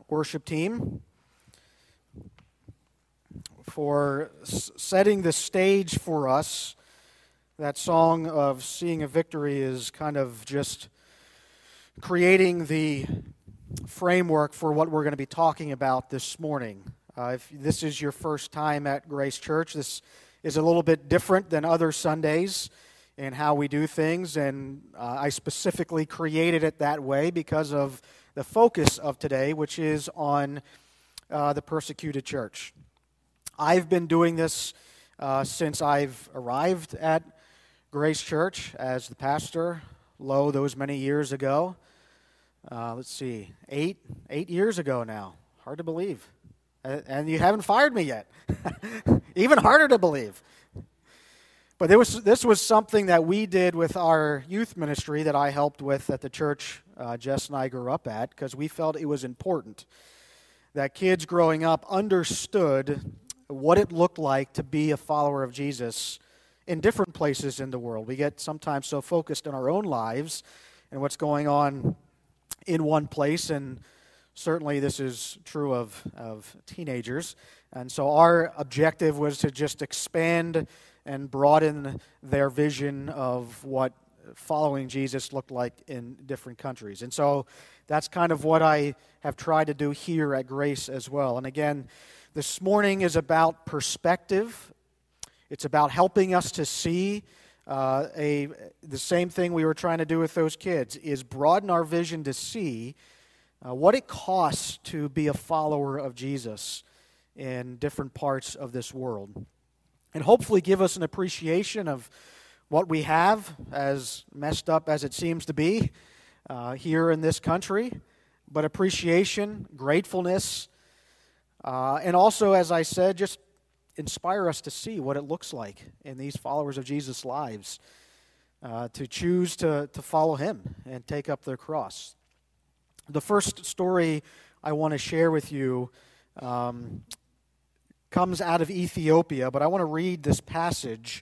worship team for setting the stage for us. That song of Seeing a Victory is kind of just creating the framework for what we're going to be talking about this morning. If this is your first time at Grace Church, this is a little bit different than other Sundays in how we do things, and I specifically created it that way because of the focus of today, which is on the persecuted church. I've been doing this since I've arrived at Grace Church as the pastor, those many years ago. Eight years ago now. Hard to believe. And you haven't fired me yet. Even harder to believe. But this was something that we did with our youth ministry that I helped with at the church Jess and I grew up at, because we felt it was important that kids growing up understood what it looked like to be a follower of Jesus in different places in the world. We get sometimes so focused on our own lives and what's going on in one place, and certainly this is true of teenagers. And so our objective was to just expand and broaden their vision of what following Jesus looked like in different countries. And so that's kind of what I have tried to do here at Grace as well. And again, this morning is about perspective. It's about helping us to see the same thing we were trying to do with those kids, is broaden our vision to see what it costs to be a follower of Jesus in different parts of this world. And hopefully give us an appreciation of what we have, as messed up as it seems to be here in this country, but appreciation, gratefulness, and also, as I said, just inspire us to see what it looks like in these followers of Jesus' lives, to choose to follow Him and take up their cross. The first story I want to share with you comes out of Ethiopia, but I want to read this passage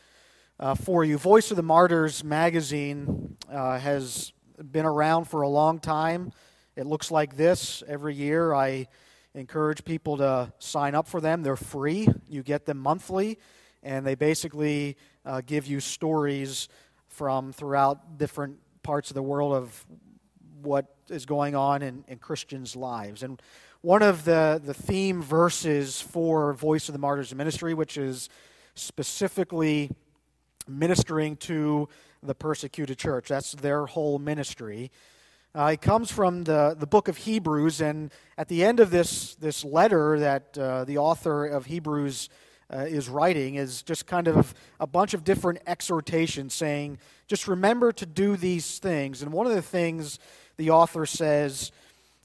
for you. Voice of the Martyrs magazine has been around for a long time. It looks like this every year. I encourage people to sign up for them. They're free. You get them monthly, and they basically give you stories from throughout different parts of the world of what is going on in Christians' lives. And one of the theme verses for Voice of the Martyrs ministry, which is specifically ministering to the persecuted church, that's their whole ministry. It comes from the book of Hebrews, and at the end of this letter that the author of Hebrews is writing is just kind of a bunch of different exhortations saying, just remember to do these things. And one of the things the author says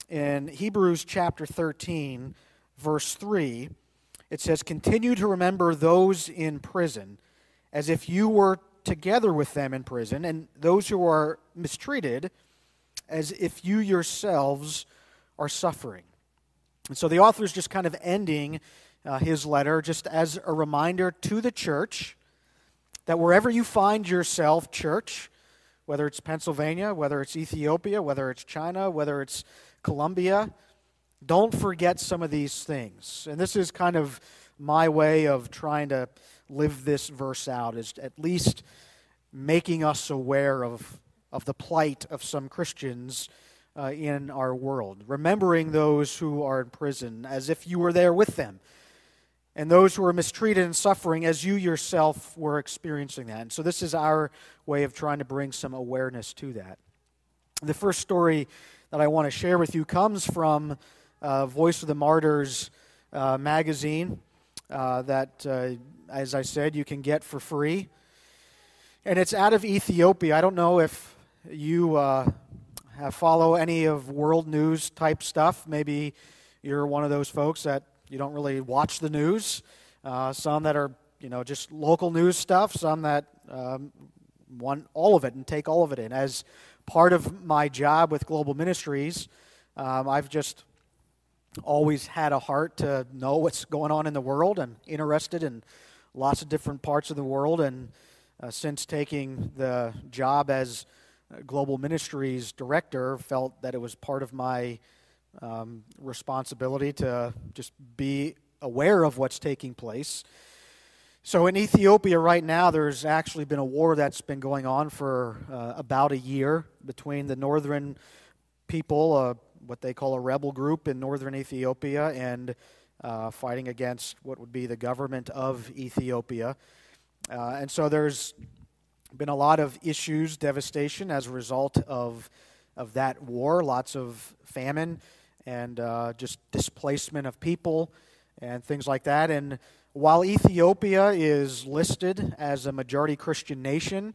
in Hebrews chapter 13, verse 3, it says, continue to remember those in prison as if you were together with them in prison, and those who are mistreated as if you yourselves are suffering. And so the author is just kind of ending his letter just as a reminder to the church that wherever you find yourself, church, whether it's Pennsylvania, whether it's Ethiopia, whether it's China, whether it's Colombia, don't forget some of these things. And this is kind of my way of trying to live this verse out, is at least making us aware of the plight of some Christians in our world, remembering those who are in prison as if you were there with them, and those who are mistreated and suffering as you yourself were experiencing that. And so this is our way of trying to bring some awareness to that. The first story that I want to share with you comes from Voice of the Martyrs magazine that, as I said, you can get for free. And it's out of Ethiopia. I don't know if you follow any of world news type stuff. Maybe you're one of those folks that you don't really watch the news. Some that are, just local news stuff. Some that want all of it and take all of it in. As part of my job with Global Ministries, I've just always had a heart to know what's going on in the world and interested in lots of different parts of the world. And since taking the job as Global Ministries Director, felt that it was part of my responsibility to just be aware of what's taking place. So in Ethiopia right now, there's actually been a war that's been going on for about a year between the northern people, what they call a rebel group in northern Ethiopia, and fighting against what would be the government of Ethiopia. And so there's been a lot of issues, devastation as a result of that war, lots of famine and just displacement of people and things like that. And while Ethiopia is listed as a majority Christian nation,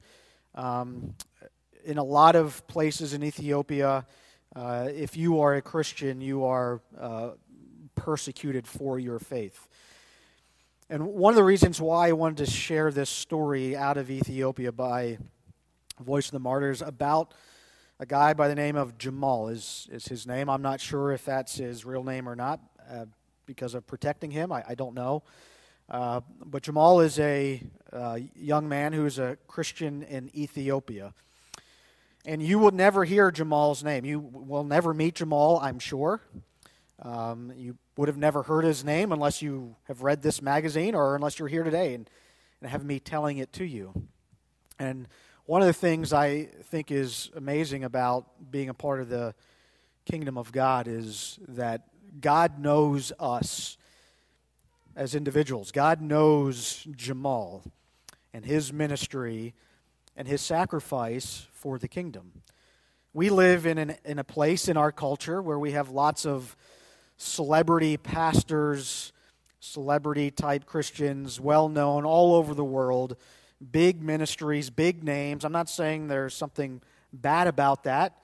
in a lot of places in Ethiopia, if you are a Christian, you are persecuted for your faith. And one of the reasons why I wanted to share this story out of Ethiopia by Voice of the Martyrs about a guy by the name of Jamal is his name. I'm not sure if that's his real name or not because of protecting him. I don't know. But Jamal is a young man who is a Christian in Ethiopia. And you will never hear Jamal's name. You will never meet Jamal, I'm sure. You would have never heard his name unless you have read this magazine or unless you're here today and have me telling it to you. And one of the things I think is amazing about being a part of the kingdom of God is that God knows us as individuals. God knows Jamal and his ministry and his sacrifice for the kingdom. We live in a place in our culture where we have lots of celebrity pastors, celebrity-type Christians, well-known all over the world, big ministries, big names. I'm not saying there's something bad about that,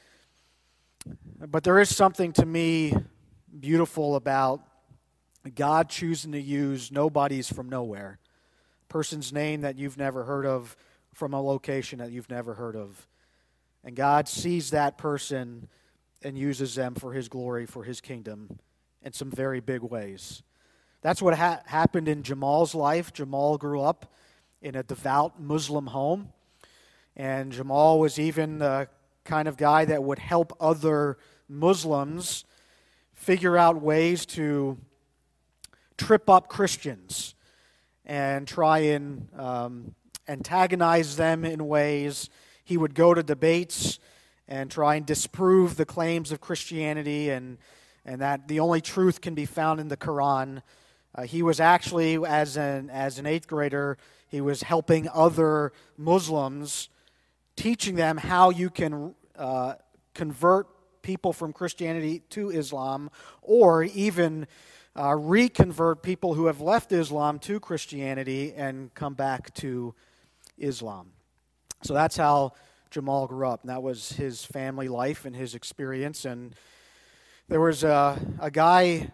but there is something to me beautiful about God choosing to use nobodies from nowhere, a person's name that you've never heard of from a location that you've never heard of. And God sees that person and uses them for His glory, for His kingdom, in some very big ways. That's what happened in Jamal's life. Jamal grew up in a devout Muslim home, and Jamal was even the kind of guy that would help other Muslims figure out ways to trip up Christians and try and antagonize them in ways. He would go to debates and try and disprove the claims of Christianity and that the only truth can be found in the Quran. He was actually, as an 8th grader, he was helping other Muslims, teaching them how you can convert people from Christianity to Islam, or even reconvert people who have left Islam to Christianity and come back to Islam. So that's how Jamal grew up, and that was his family life and his experience. And there was a guy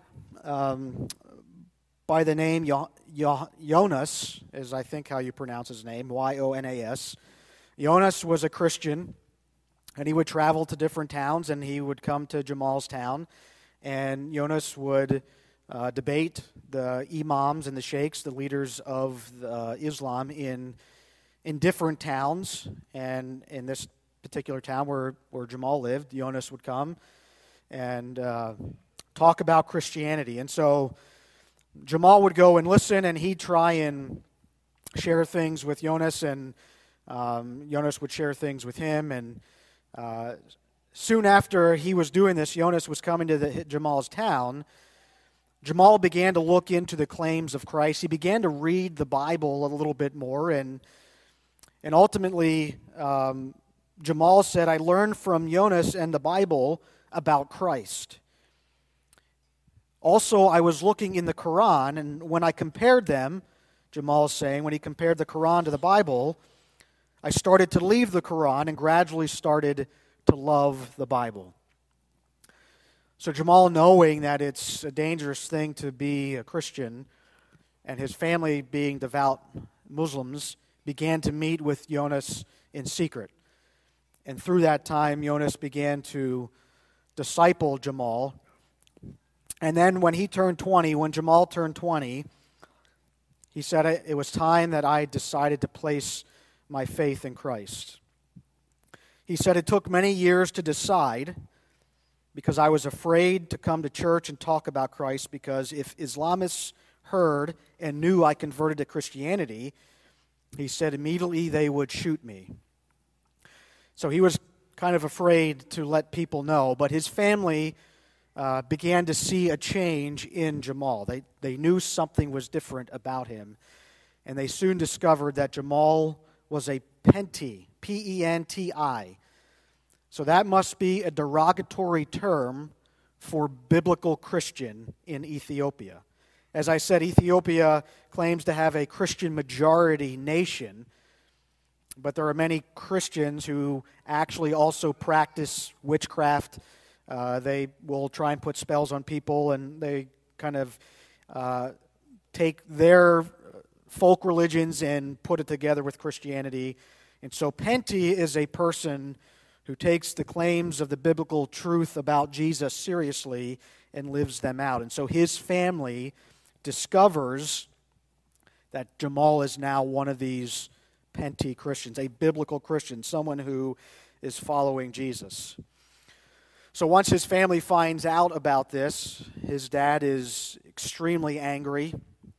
by the name Jonas, is I think how you pronounce his name, Yonas. Jonas was a Christian, and he would travel to different towns, and he would come to Jamal's town, and Jonas would debate the imams and the sheikhs, the leaders of Islam in different towns. And in this particular town where Jamal lived, Jonas would come and talk about Christianity. And so Jamal would go and listen, and he'd try and share things with Jonas, and Jonas would share things with him. And soon after he was doing this, Jonas was coming to Jamal's town. Jamal began to look into the claims of Christ. He began to read the Bible a little bit more, and ultimately, Jamal said, I learned from Jonas and the Bible about Christ. Also, I was looking in the Quran, and when I compared them, Jamal is saying, when he compared the Quran to the Bible, I started to leave the Quran and gradually started to love the Bible. So Jamal, knowing that it's a dangerous thing to be a Christian, and his family being devout Muslims, began to meet with Jonas in secret. And through that time, Jonas began to disciple Jamal. And then when Jamal turned 20, he said, it was time that I decided to place my faith in Christ. He said, it took many years to decide, because I was afraid to come to church and talk about Christ, because if Islamists heard and knew I converted to Christianity, he said immediately they would shoot me. So he was kind of afraid to let people know, but his family began to see a change in Jamal. They knew something was different about him, and they soon discovered that Jamal was a Penti, P-E-N-T-I. So that must be a derogatory term for biblical Christian in Ethiopia. As I said, Ethiopia claims to have a Christian majority nation, but there are many Christians who actually also practice witchcraft. They will try and put spells on people, and they kind of take their folk religions and put it together with Christianity. And so Penti is a person who takes the claims of the biblical truth about Jesus seriously and lives them out. And so his family discovers that Jamal is now one of these Penti Christians, a biblical Christian, someone who is following Jesus. So once his family finds out about this, his dad is extremely angry.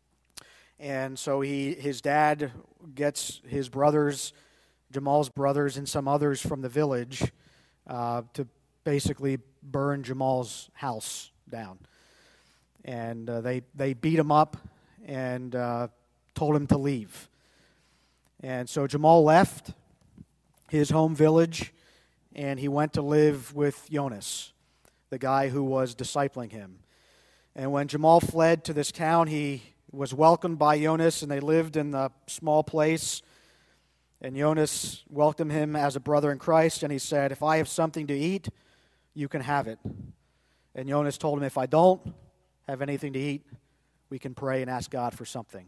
And so his dad gets his brothers, Jamal's brothers, and some others from the village to basically burn Jamal's house down. And they beat him up and told him to leave. And so Jamal left his home village, and he went to live with Jonas, the guy who was discipling him. And when Jamal fled to this town, he was welcomed by Jonas, and they lived in the small place. And Jonas welcomed him as a brother in Christ, and he said, "If I have something to eat, you can have it." And Jonas told him, "If I don't have anything to eat, we can pray and ask God for something."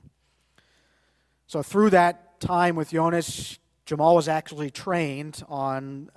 So through that time with Jonas, Jamal was actually trained on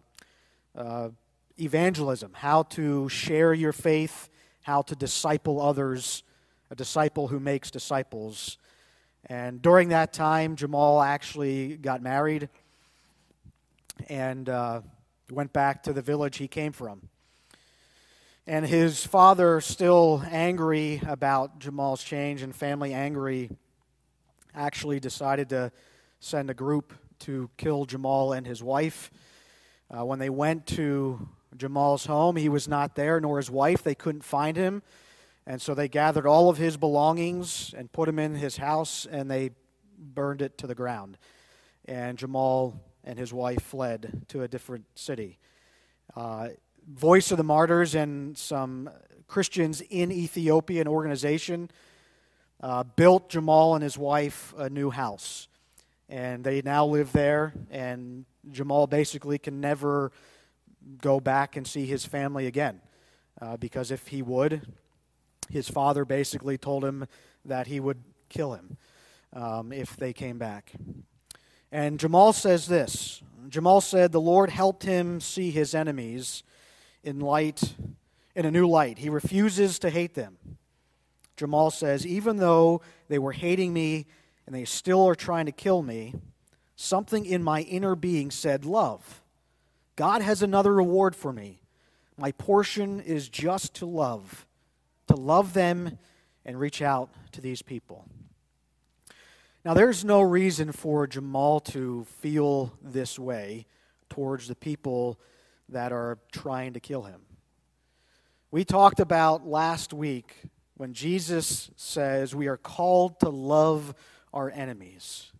evangelism, how to share your faith, how to disciple others, a disciple who makes disciples. And during that time, Jamal actually got married and went back to the village he came from. And his father, still angry about Jamal's change and family angry, actually decided to send a group to kill Jamal and his wife. When they went to Jamal's home, he was not there, nor his wife. They couldn't find him. And so they gathered all of his belongings and put him in his house, and they burned it to the ground. And Jamal and his wife fled to a different city. Voice of the Martyrs and some Christians in Ethiopia, an organization, built Jamal and his wife a new house. And they now live there, and Jamal basically can never go back and see his family again. Because if he would, his father basically told him that he would kill him if they came back. And Jamal says this. Jamal said, "The Lord helped him see his enemies in a new light. He refuses to hate them." Jamal says, "Even though they were hating me and they still are trying to kill me, something in my inner being said, 'Love. God has another reward for me. My portion is just to love them and reach out to these people.'" Now, there's no reason for Jamal to feel this way towards the people that are trying to kill him. We talked about last week when Jesus says we are called to love our enemies.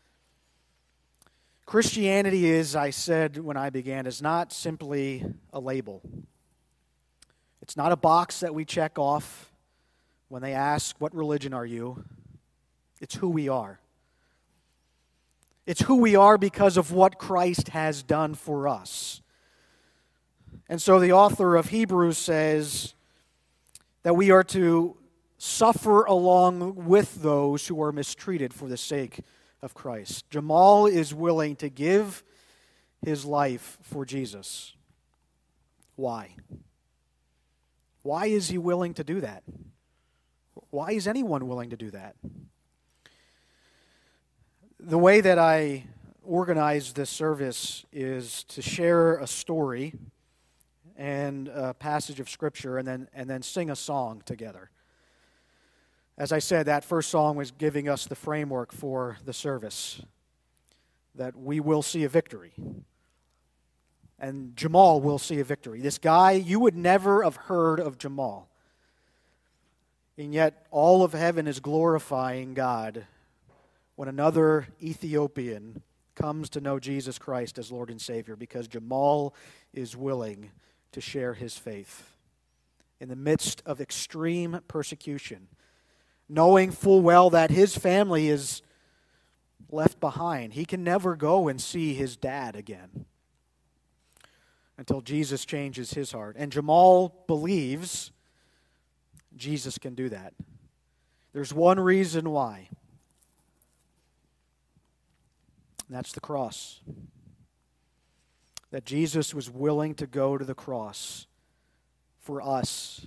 Christianity is, I said when I began, is not simply a label. It's not a box that we check off when they ask, "What religion are you?" It's who we are. It's who we are because of what Christ has done for us. And so the author of Hebrews says that we are to suffer along with those who are mistreated for the sake of Christ. Jamal is willing to give his life for Jesus. Why? Why is he willing to do that? Why is anyone willing to do that? The way that I organize this service is to share a story, and a passage of Scripture, and then sing a song together. As I said, that first song was giving us the framework for the service, that we will see a victory. And Jamal will see a victory. This guy, you would never have heard of Jamal. And yet all of heaven is glorifying God when another Ethiopian comes to know Jesus Christ as Lord and Savior, because Jamal is willing to share his faith in the midst of extreme persecution, knowing full well that his family is left behind. He can never go and see his dad again until Jesus changes his heart. And Jamal believes Jesus can do that. There's one reason why. And that's the cross. That Jesus was willing to go to the cross for us,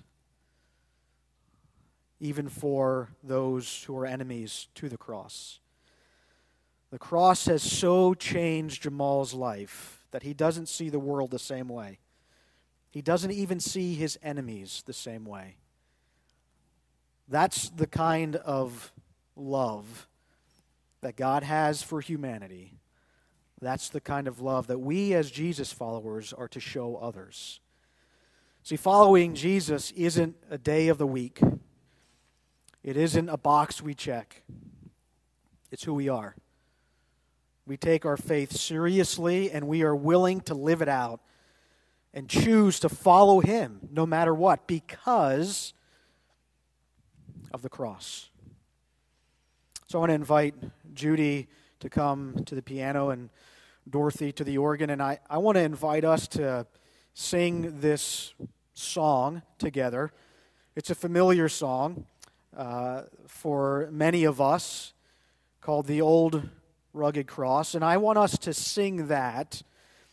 even for those who are enemies to the cross. The cross has so changed Jamal's life that he doesn't see the world the same way. He doesn't even see his enemies the same way. That's the kind of love that God has for humanity. That's the kind of love that we as Jesus followers are to show others. See, following Jesus isn't a day of the week. It isn't a box we check. It's who we are. We take our faith seriously, and we are willing to live it out and choose to follow Him no matter what, because of the cross. So I want to invite Judy to come to the piano and Dorothy to the organ, and I want to invite us to sing this song together. It's a familiar song for many of us, called The Old Rugged Cross, and I want us to sing that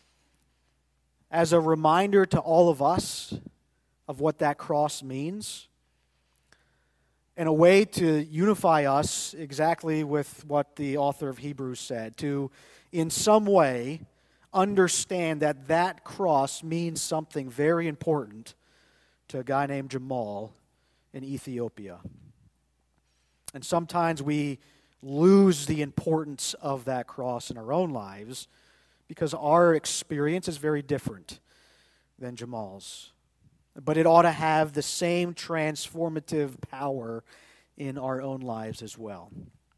as a reminder to all of us of what that cross means, and a way to unify us exactly with what the author of Hebrews said, to in some way understand that that cross means something very important to a guy named Jamal in Ethiopia. And sometimes we lose the importance of that cross in our own lives because our experience is very different than Jamal's. But it ought to have the same transformative power in our own lives as well.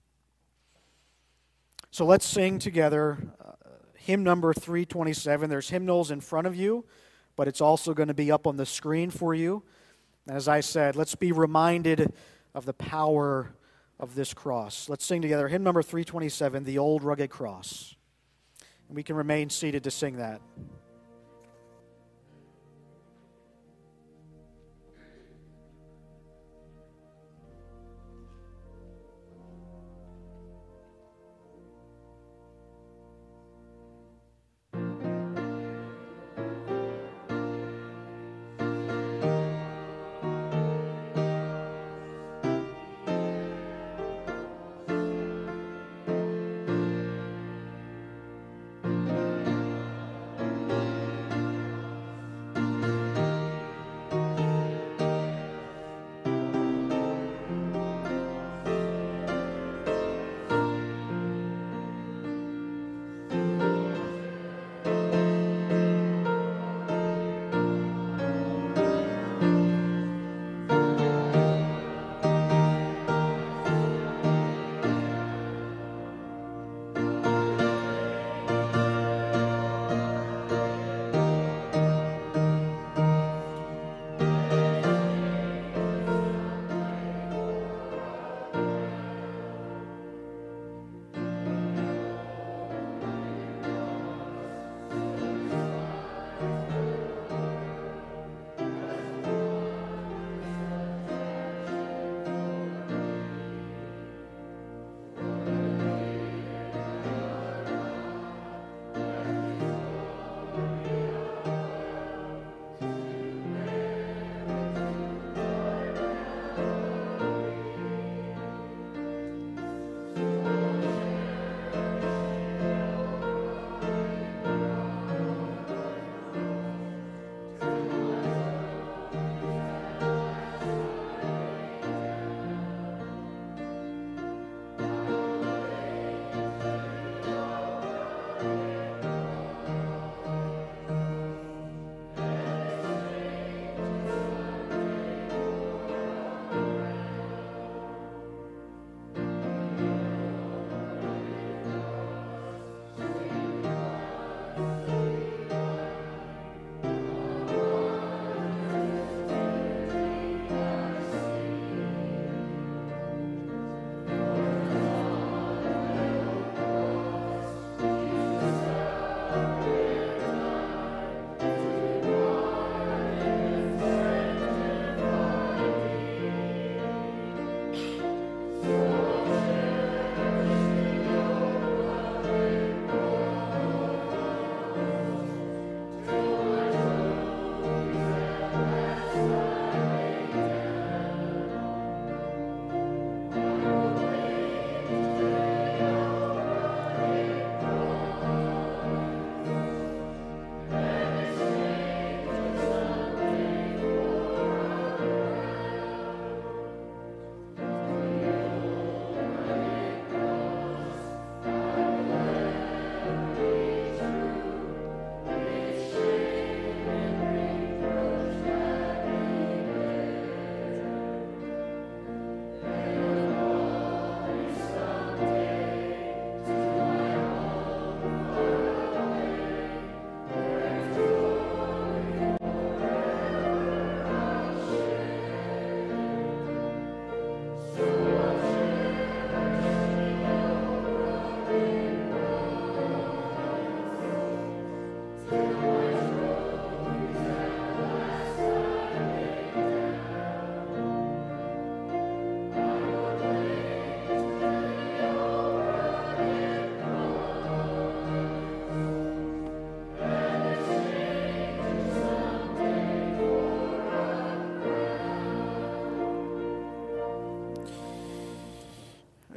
So let's sing together hymn number 327. There's hymnals in front of you, but it's also going to be up on the screen for you. As I said, let's be reminded of the power of this cross. Let's sing together hymn number 327, The Old Rugged Cross. And we can remain seated to sing that.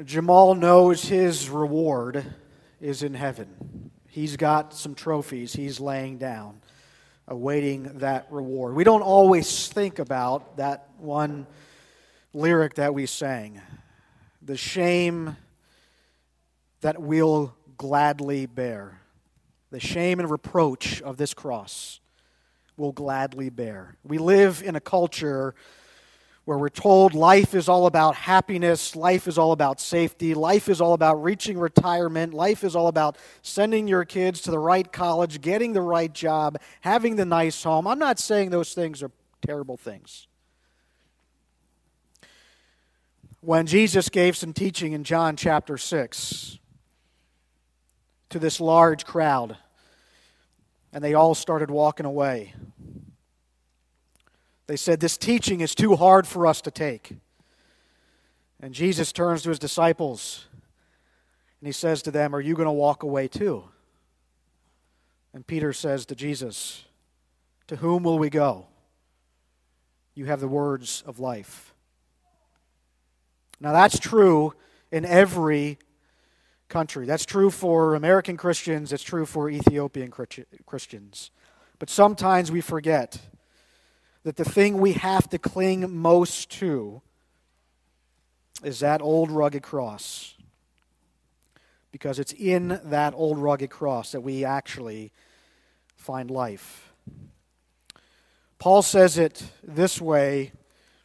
Jamal knows his reward is in heaven. He's got some trophies he's laying down, awaiting that reward. We don't always think about that one lyric that we sang, the shame that we'll gladly bear. The shame and reproach of this cross we'll gladly bear. We live in a culture where we're told life is all about happiness, life is all about safety, life is all about reaching retirement, life is all about sending your kids to the right college, getting the right job, having the nice home. I'm not saying those things are terrible things. When Jesus gave some teaching in John chapter 6 to this large crowd, and they all started walking away, they said, "This teaching is too hard for us to take." And Jesus turns to his disciples and he says to them, "Are you going to walk away too?" And Peter says to Jesus, "To whom will we go? You have the words of life." Now that's true in every country. That's true for American Christians. It's true for Ethiopian Christians. But sometimes we forget that the thing we have to cling most to is that old rugged cross. Because it's in that old rugged cross that we actually find life. Paul says it this way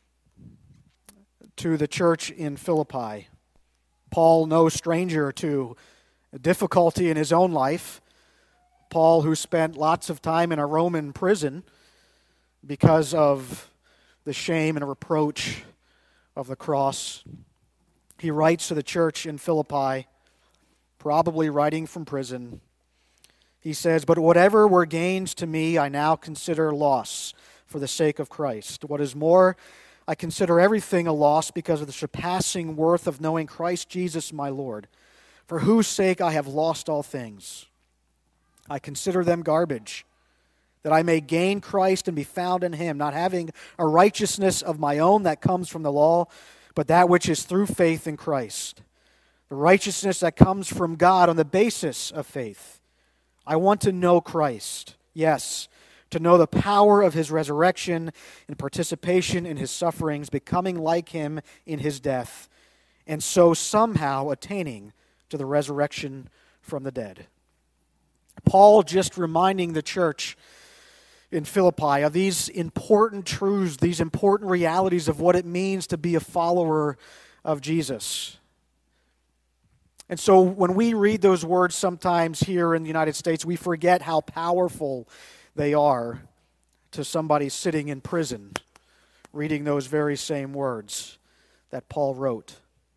to the church in Philippi. Paul, no stranger to difficulty in his own life. Paul, who spent lots of time in a Roman prison because of the shame and reproach of the cross. He writes to the church in Philippi, probably writing from prison. He says, "But whatever were gains to me, I now consider loss for the sake of Christ. What is more, I consider everything a loss because of the surpassing worth of knowing Christ Jesus my Lord, for whose sake I have lost all things. I consider them garbage, that I may gain Christ and be found in him, not having a righteousness of my own that comes from the law, but that which is through faith in Christ, the righteousness that comes from God on the basis of faith. I want to know Christ, yes, to know the power of his resurrection and participation in his sufferings, becoming like him in his death, and so somehow attaining to the resurrection from the dead." Paul just reminding the church in Philippi of these important truths, these important realities of what it means to be a follower of Jesus. And so when we read those words sometimes here in the United States, we forget how powerful they are to somebody sitting in prison reading those very same words that Paul wrote.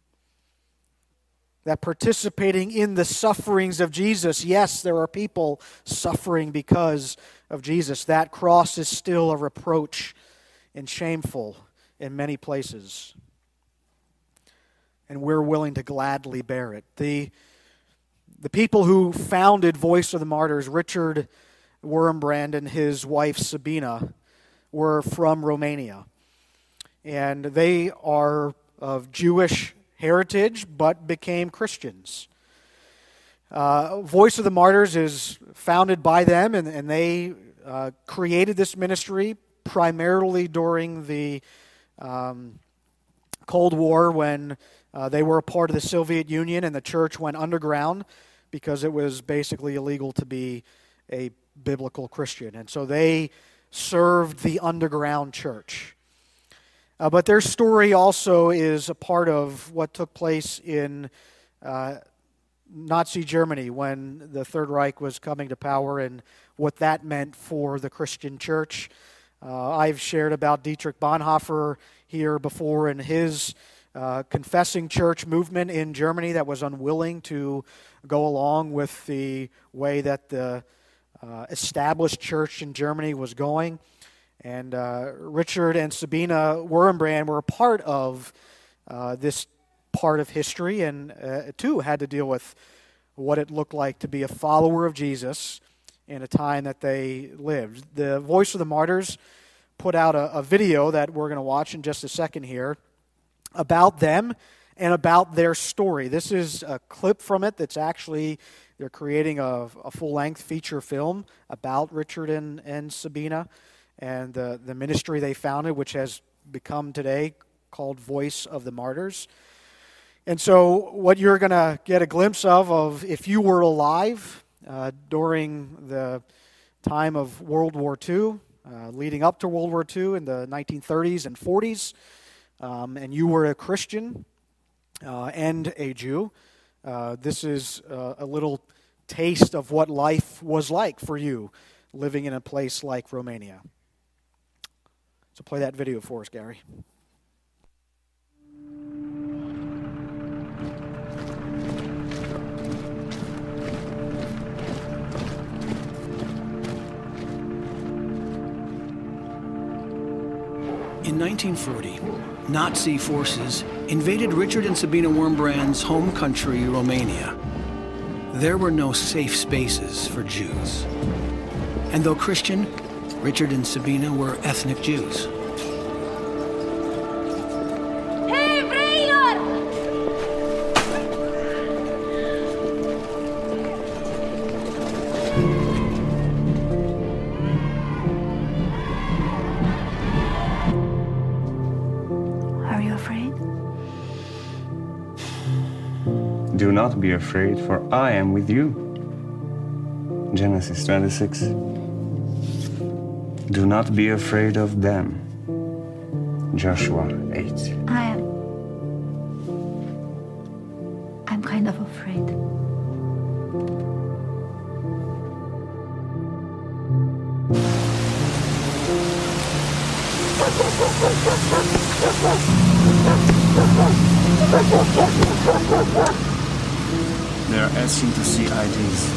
That participating in the sufferings of Jesus, yes, there are people suffering because of Jesus. That cross is still a reproach and shameful in many places. And we're willing to gladly bear it. The people who founded Voice of the Martyrs, Richard Wurmbrand and his wife Sabina, were from Romania. And they are of Jewish heritage, but became Christians. Voice of the Martyrs is founded by them, and they created this ministry primarily during the Cold War when they were a part of the Soviet Union and the church went underground because it was basically illegal to be a biblical Christian. And so they served the underground church. But their story also is a part of what took place in Nazi Germany when the Third Reich was coming to power and what that meant for the Christian church. I've shared about Dietrich Bonhoeffer here before and his confessing church movement in Germany that was unwilling to go along with the way that the established church in Germany was going. And Richard and Sabina Wurmbrand were a part of this part of history and too had to deal with what it looked like to be a follower of Jesus in a time that they lived. The Voice of the Martyrs put out a video that we're going to watch in just a second here about them and about their story. This is a clip from it that's actually, they're creating a full-length feature film about Richard and Sabina and the ministry they founded, which has become today called Voice of the Martyrs. And so what you're going to get a glimpse of if you were alive during the time of World War II, leading up to World War II in the 1930s and 40s, and you were a Christian and a Jew, this is a little taste of what life was like for you living in a place like Romania. So play that video for us, Gary. In 1940, Nazi forces invaded Richard and Sabina Wurmbrand's home country, Romania. There were no safe spaces for Jews. And though Christian, Richard and Sabina were ethnic Jews. Hey, Vreilor! Are you afraid? Do not be afraid, for I am with you. Genesis 26. Do not be afraid of them. Joshua 8. I'm kind of afraid. They are asking to see IDs.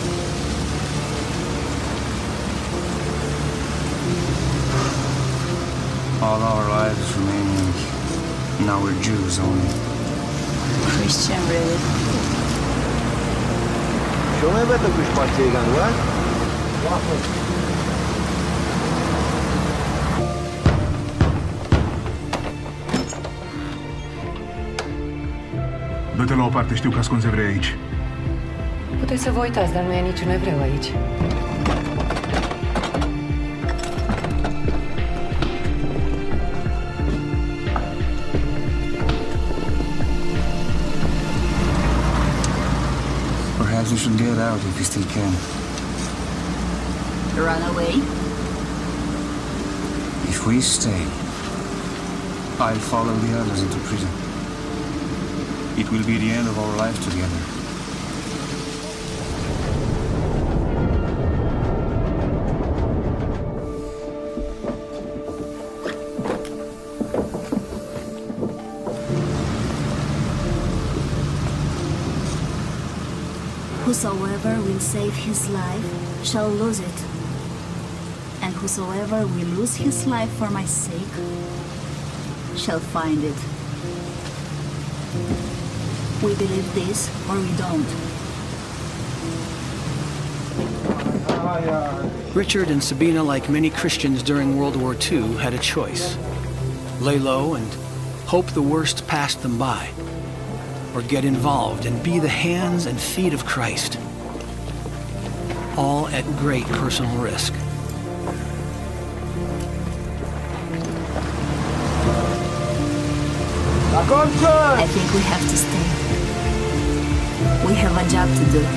All our lives Romanian. Now we're Jews only. Christian, really? Що ми витокуєш партійган, what? Dă-te la o parte, știu că ascunzi evrei aici. Puteți să vă uitați, dar nu e niciun evreu aici. Perhaps we should get out if we still can. Run away? If we stay, I'll follow the others into prison. It will be the end of our life together. Whosoever will save his life shall lose it. And whosoever will lose his life for my sake shall find it. We believe this or we don't. Richard and Sabina, like many Christians during World War II, had a choice. Lay low and hope the worst passed them by, or get involved and be the hands and feet of Christ, all at great personal risk. I think we have to stay. We have a job to do.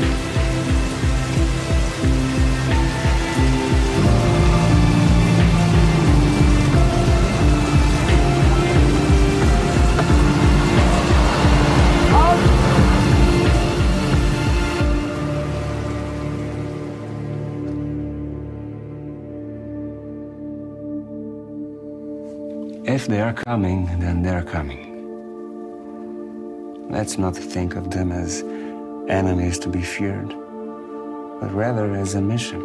If they are coming, then they're coming. Let's not think of them as enemies to be feared, but rather as a mission.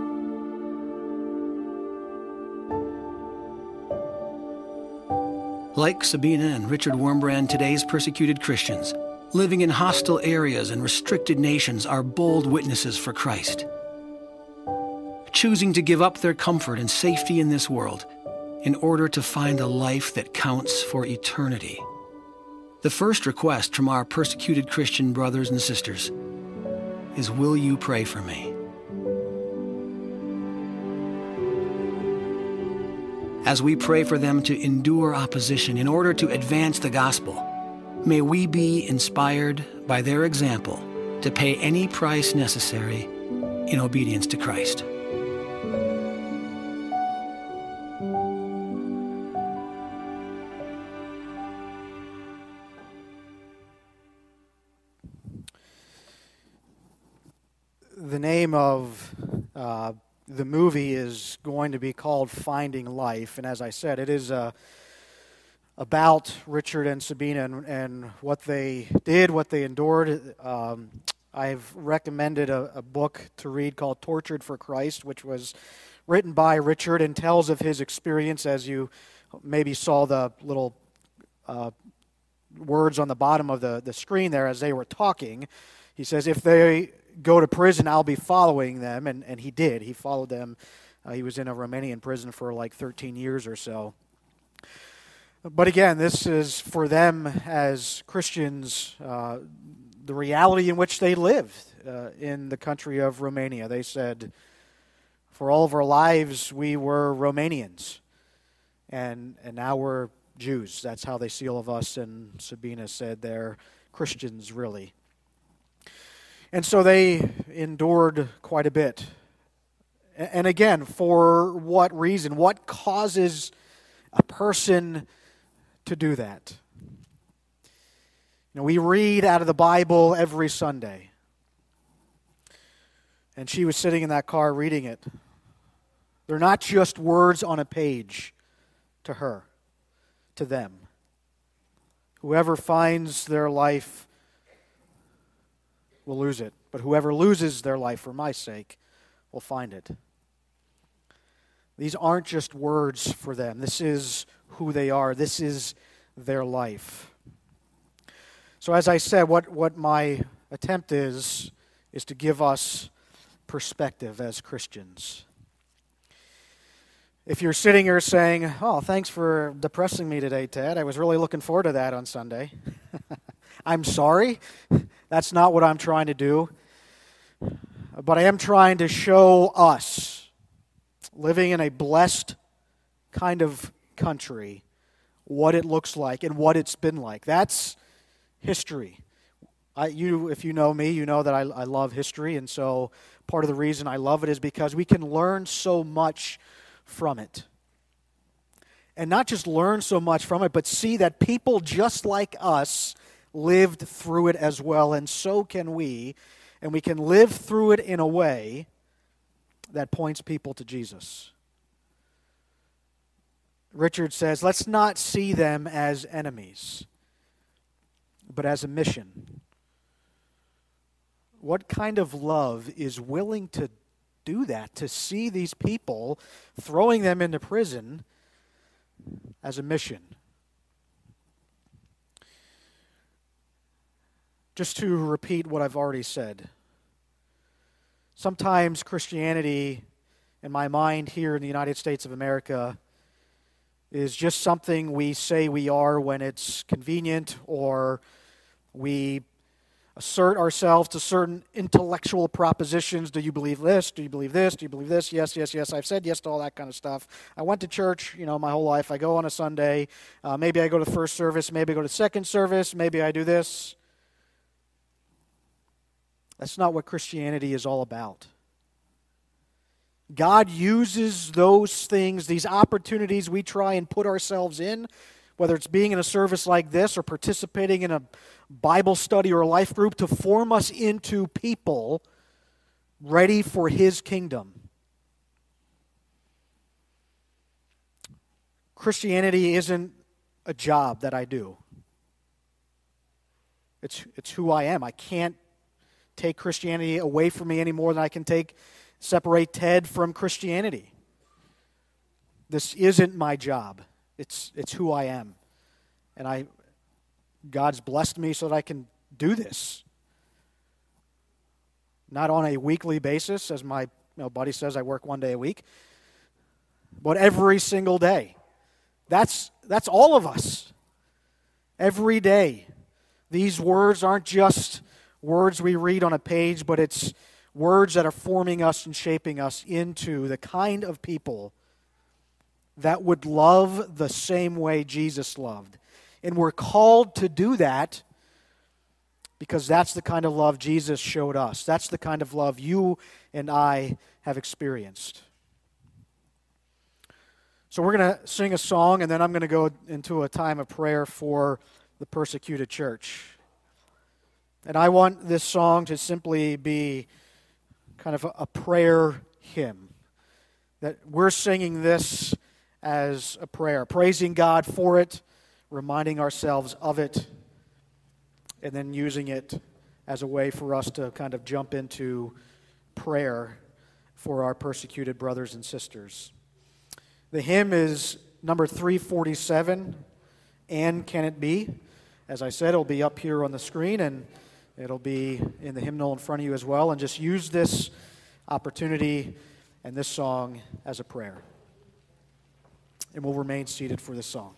Like Sabina and Richard Wurmbrand, today's persecuted Christians, living in hostile areas and restricted nations, are bold witnesses for Christ, choosing to give up their comfort and safety in this world in order to find a life that counts for eternity. The first request from our persecuted Christian brothers and sisters is, will you pray for me? As we pray for them to endure opposition in order to advance the gospel, may we be inspired by their example to pay any price necessary in obedience to Christ. The name of the movie is going to be called Finding Life, and as I said, it is about Richard and Sabina and what they did, what they endured. I've recommended a book to read called Tortured for Christ, which was written by Richard and tells of his experience, as you maybe saw the little words on the bottom of the screen there as they were talking. He says, if they go to prison, I'll be following them, and he did. He followed them. He was in a Romanian prison for like 13 years or so. But again, this is for them as Christians, the reality in which they lived in the country of Romania. They said, for all of our lives, we were Romanians, and now we're Jews. That's how they see all of us, and Sabina said they're Christians, really. And so they endured quite a bit. And again, for what reason? What causes a person to do that? You know, we read out of the Bible every Sunday. And she was sitting in that car reading it. They're not just words on a page to her, to them. Whoever finds their life will lose it, but whoever loses their life for my sake will find it. These aren't just words for them. This is who they are. This is their life. So as I said, what my attempt is to give us perspective as Christians. If you're sitting here saying, oh, thanks for depressing me today, Ted. I was really looking forward to that on Sunday. I'm sorry. That's not what I'm trying to do. But I am trying to show us, living in a blessed kind of country, what it looks like and what it's been like. That's history. If you know me, you know that I love history, and so part of the reason I love it is because we can learn so much from it. And not just learn so much from it, but see that people just like us lived through it as well, and so can we. And we can live through it in a way that points people to Jesus. Richard says, let's not see them as enemies, but as a mission. What kind of love is willing to do that, to see these people, throwing them into prison as a mission? Just to repeat what I've already said, sometimes Christianity, in my mind here in the United States of America, is just something we say we are when it's convenient, or we assert ourselves to certain intellectual propositions. Do you believe this? Do you believe this? Do you believe this? Yes, yes, yes. I've said yes to all that kind of stuff. I went to church, my whole life. I go on a Sunday. Maybe I go to the first service. Maybe I go to the second service. Maybe I do this. That's not what Christianity is all about. God uses those things, these opportunities we try and put ourselves in, whether it's being in a service like this or participating in a Bible study or a life group, to form us into people ready for His kingdom. Christianity isn't a job that I do. It's who I am. I can't take Christianity away from me any more than I can separate Ted from Christianity. This isn't my job. It's who I am. And God's blessed me so that I can do this. Not on a weekly basis, as my buddy says, I work one day a week, but every single day. That's all of us. every day. These words aren't just words we read on a page, but it's words that are forming us and shaping us into the kind of people that would love the same way Jesus loved. And we're called to do that because that's the kind of love Jesus showed us. That's the kind of love you and I have experienced. So we're going to sing a song, and then I'm going to go into a time of prayer for the persecuted church. And I want this song to simply be kind of a prayer hymn. That we're singing this as a prayer, praising God for it, reminding ourselves of it, and then using it as a way for us to kind of jump into prayer for our persecuted brothers and sisters. The hymn is number 347, And Can It Be? As I said, it'll be up here on the screen, and it'll be in the hymnal in front of you as well. And just use this opportunity and this song as a prayer. And we'll remain seated for this song.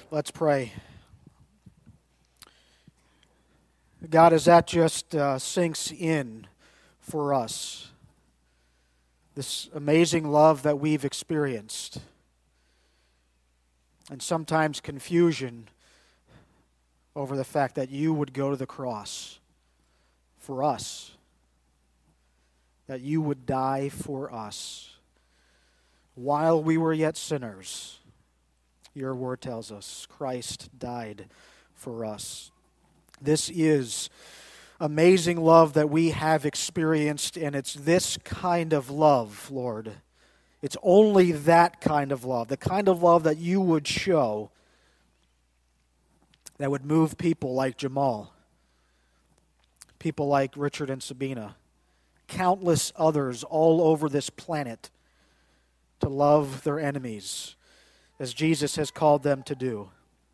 Let's pray. God, as that just sinks in for us, this amazing love that we've experienced, and sometimes confusion over the fact that you would go to the cross for us, that you would die for us while we were yet sinners. Your word tells us Christ died for us. This is amazing love that we have experienced, and it's this kind of love, Lord. It's only that kind of love, the kind of love that you would show that would move people like Jamal, people like Richard and Sabina, countless others all over this planet to love their enemies as Jesus has called them to do.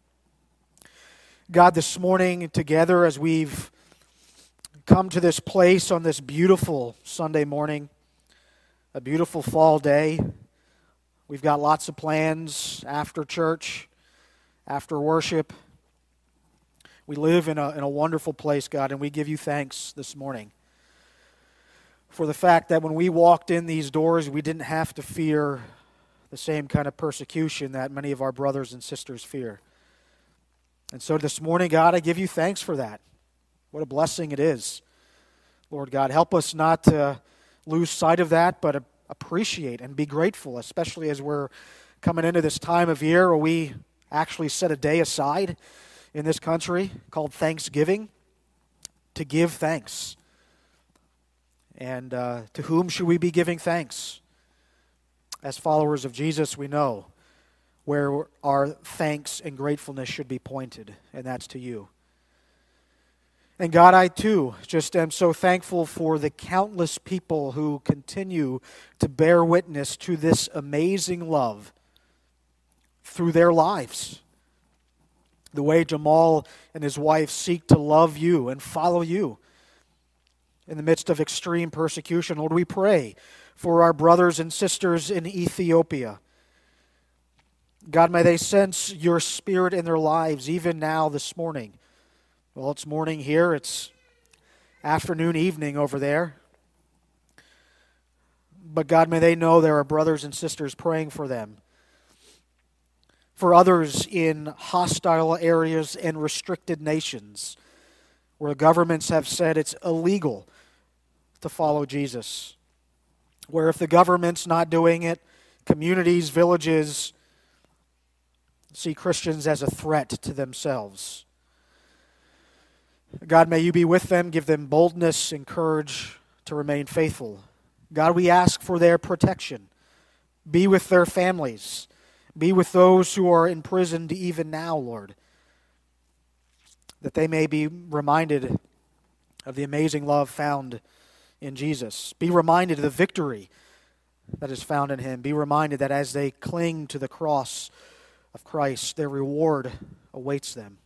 God, this morning together as we've come to this place on this beautiful Sunday morning, a beautiful fall day, we've got lots of plans after church, after worship. We live in a wonderful place, God, and we give you thanks this morning for the fact that when we walked in these doors, we didn't have to fear the same kind of persecution that many of our brothers and sisters fear. And so this morning, God, I give you thanks for that. What a blessing it is. Lord God, help us not to lose sight of that, but appreciate and be grateful, especially as we're coming into this time of year where we actually set a day aside in this country called Thanksgiving to give thanks. And to whom should we be giving thanks? As followers of Jesus, we know where our thanks and gratefulness should be pointed, and that's to you. And God, I too just am so thankful for the countless people who continue to bear witness to this amazing love through their lives. The way Jamal and his wife seek to love you and follow you in the midst of extreme persecution. Lord, we pray for our brothers and sisters in Ethiopia. God, may they sense your Spirit in their lives even now this morning. Well, it's morning here. It's afternoon, evening over there. But God, may they know there are brothers and sisters praying for them. For others in hostile areas and restricted nations where governments have said it's illegal to follow Jesus. Where if the government's not doing it, communities, villages see Christians as a threat to themselves. God, may you be with them, give them boldness and courage to remain faithful. God, we ask for their protection. Be with their families. Be with those who are imprisoned even now, Lord, that they may be reminded of the amazing love found in Jesus. Be reminded of the victory that is found in him. Be reminded that as they cling to the cross of Christ, their reward awaits them.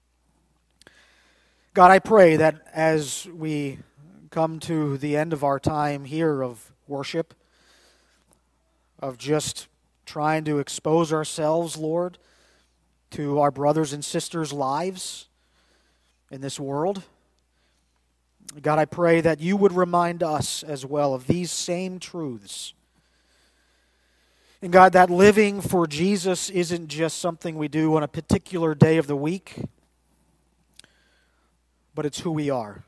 God, I pray that as we come to the end of our time here of worship, of just trying to expose ourselves, Lord, to our brothers and sisters' lives in this world, God, I pray that you would remind us as well of these same truths. And God, that living for Jesus isn't just something we do on a particular day of the week, but it's who we are.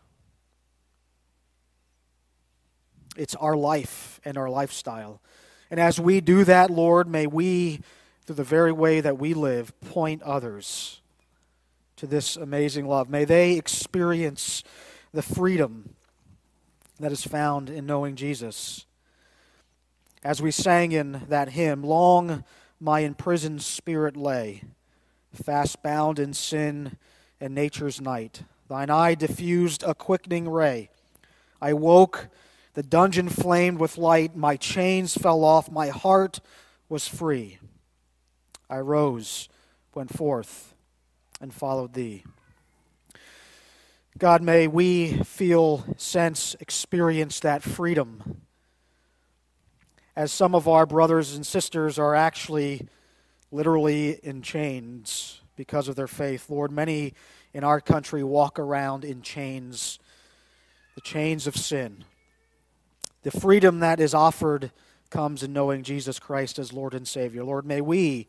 It's our life and our lifestyle. And as we do that, Lord, may we, through the very way that we live, point others to this amazing love. May they experience the freedom that is found in knowing Jesus. As we sang in that hymn, long my imprisoned spirit lay, fast bound in sin and nature's night. Thine eye diffused a quickening ray. I woke, the dungeon flamed with light, my chains fell off, my heart was free. I rose, went forth, and followed thee. God, may we feel, sense, experience that freedom as some of our brothers and sisters are actually literally in chains because of their faith. Lord, many in our country walk around in chains, the chains of sin. The freedom that is offered comes in knowing Jesus Christ as Lord and Savior. Lord, may we,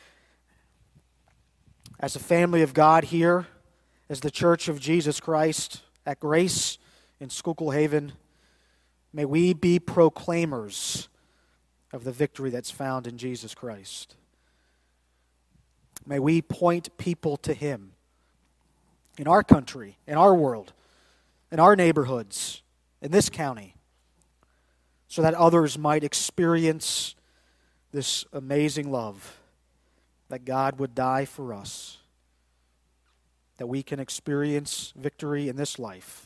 as a family of God here, as the Church of Jesus Christ at Grace in Schuylkill Haven, may we be proclaimers of the victory that's found in Jesus Christ. May we point people to Him in our country, in our world, in our neighborhoods, in this county, so that others might experience this amazing love, that God would die for us, that we can experience victory in this life,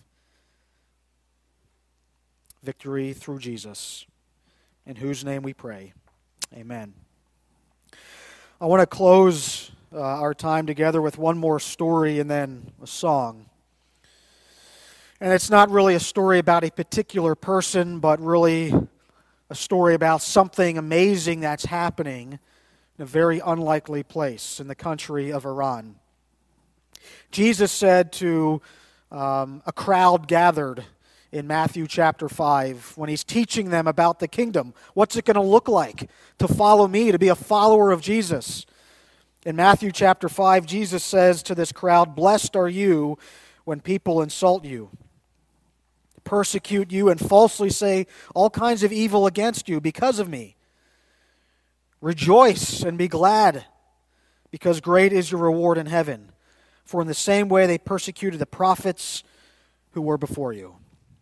victory through Jesus, in whose name we pray. Amen. I want to close our time together with one more story and then a song. And it's not really a story about a particular person, but really a story about something amazing that's happening in a very unlikely place in the country of Iran. Jesus said to a crowd gathered in Matthew chapter 5, when He's teaching them about the kingdom, what's it going to look like to follow me, to be a follower of Jesus? In Matthew chapter 5, Jesus says to this crowd, "Blessed are you when people insult you, persecute you, and falsely say all kinds of evil against you because of me. Rejoice and be glad, because great is your reward in heaven. For in the same way they persecuted the prophets who were before you."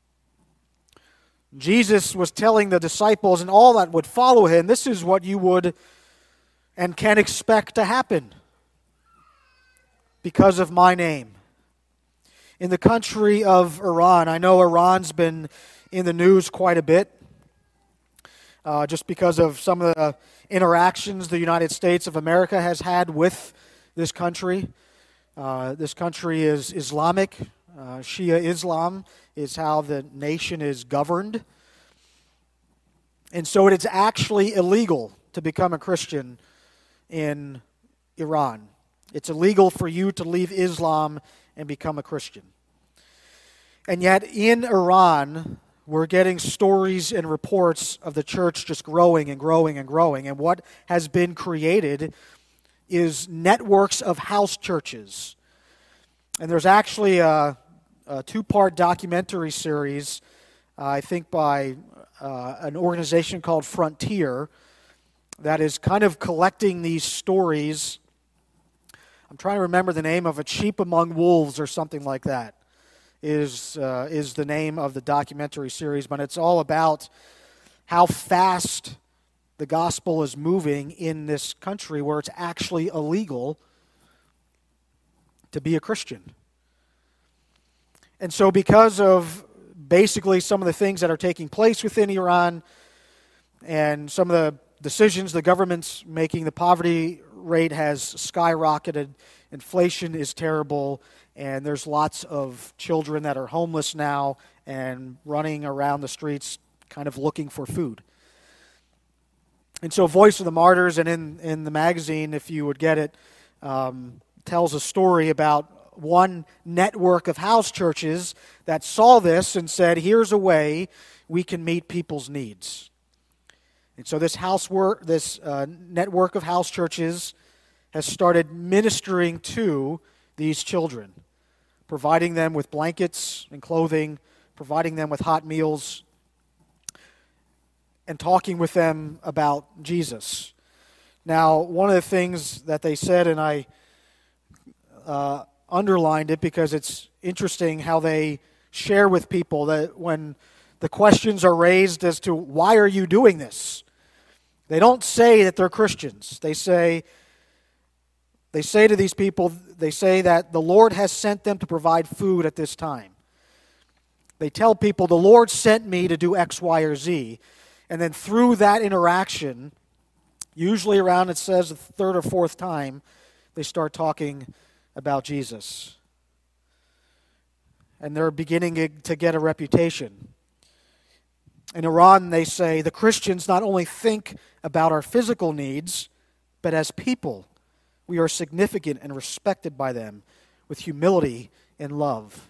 Jesus was telling the disciples and all that would follow Him, this is what you would and can expect to happen because of my name. In the country of Iran, I know Iran's been in the news quite a bit, just because of some of the interactions the United States of America has had with this country. This country is Islamic. Shia Islam is how the nation is governed. And so it is actually illegal to become a Christian in Iran. It's illegal for you to leave Islam and become a Christian. And yet in Iran, we're getting stories and reports of the church just growing and growing and growing. And what has been created is networks of house churches. And there's actually a two-part documentary series, I think by an organization called Frontier, that is kind of collecting these stories. I'm trying to remember the name of it. Sheep Among Wolves or something like that is the name of the documentary series. But it's all about how fast the gospel is moving in this country where it's actually illegal to be a Christian. And so because of basically some of the things that are taking place within Iran and some of the decisions the government's making, the poverty rate has skyrocketed, inflation is terrible, and there's lots of children that are homeless now and running around the streets kind of looking for food. And so Voice of the Martyrs, and in the magazine, if you would get it, tells a story about one network of house churches that saw this and said, here's a way we can meet people's needs. And so this network of house churches has started ministering to these children, providing them with blankets and clothing, providing them with hot meals, and talking with them about Jesus. Now, one of the things that they said, and I underlined it because it's interesting how they share with people that when the questions are raised as to why are you doing this, they don't say that they're Christians. They say to these people, they say that the Lord has sent them to provide food at this time. They tell people, the Lord sent me to do X, Y, or Z. And then through that interaction, usually around, it says, the third or fourth time, they start talking about Jesus. And they're beginning to get a reputation. In Iran, they say, the Christians not only think about our physical needs, but as people, We are significant and respected by them with humility and love.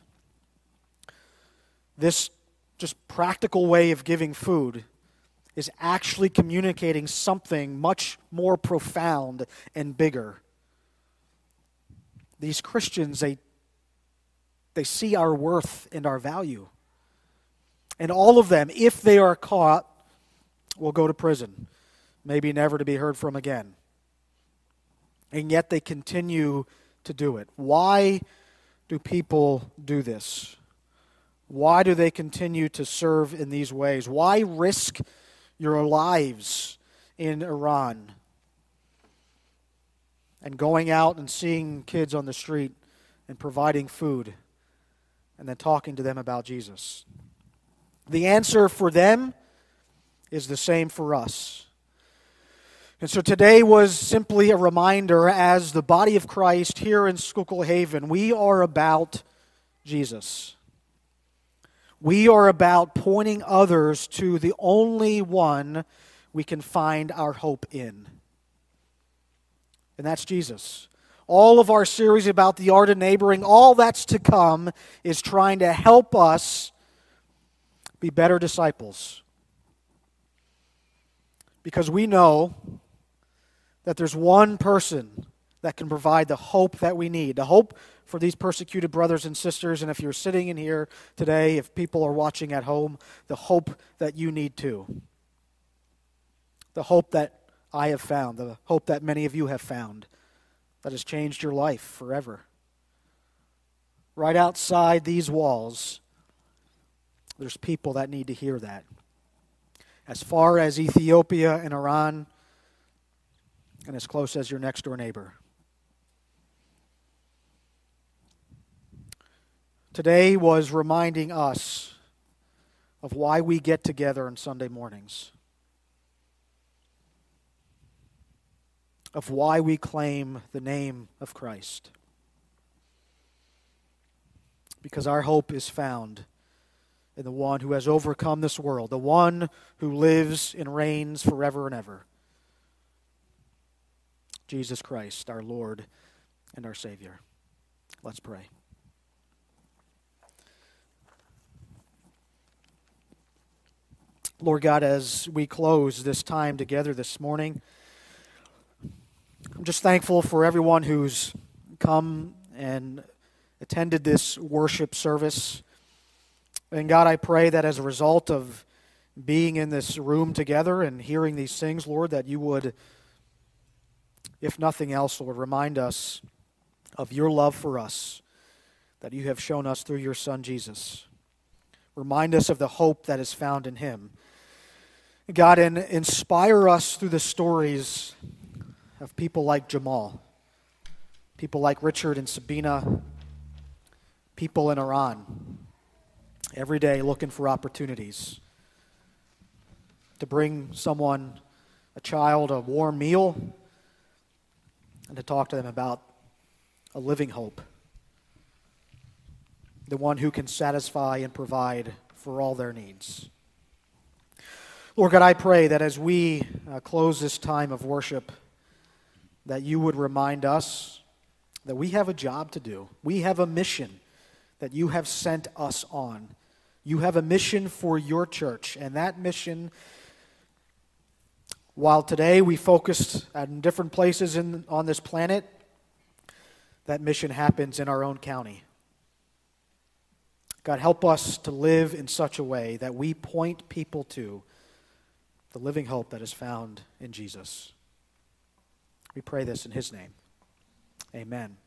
This just practical way of giving food is actually communicating something much more profound and bigger. These Christians, they see our worth and our value. And all of them, if they are caught, will go to prison, maybe never to be heard from again. And yet they continue to do it. Why do people do this? Why do they continue to serve in these ways? Why risk your lives in Iran and going out and seeing kids on the street and providing food and then talking to them about Jesus? The answer for them is the same for us. And so today was simply a reminder, as the body of Christ here in Schuylkill Haven, we are about Jesus. We are about pointing others to the only one we can find our hope in. And that's Jesus. All of our series about the art of neighboring, all that's to come, is trying to help us be better disciples. Because we know that there's one person that can provide the hope that we need, the hope for these persecuted brothers and sisters, and if you're sitting in here today, if people are watching at home, the hope that you need too. The hope that I have found, the hope that many of you have found, that has changed your life forever. Right outside these walls, there's people that need to hear that. As far as Ethiopia and Iran, and as close as your next door neighbor. Today was reminding us of why we get together on Sunday mornings, of why we claim the name of Christ. Because our hope is found in the one who has overcome this world, the one who lives and reigns forever and ever. Jesus Christ, our Lord and our Savior. Let's pray. Lord God, as we close this time together this morning, I'm just thankful for everyone who's come and attended this worship service. And God, I pray that as a result of being in this room together and hearing these things, Lord, that you would, if nothing else, Lord, remind us of your love for us that you have shown us through your Son, Jesus. Remind us of the hope that is found in him. God, and inspire us through the stories of people like Jamal, people like Richard and Sabina, people in Iran, every day looking for opportunities to bring someone, a child, a warm meal, and to talk to them about a living hope, the one who can satisfy and provide for all their needs. Lord God, I pray that as we close this time of worship, that you would remind us that we have a job to do. We have a mission that you have sent us on. You have a mission for your church, and that mission, while today we focused on different places on this planet, that mission happens in our own county. God, help us to live in such a way that we point people to the living hope that is found in Jesus. We pray this in his name. Amen.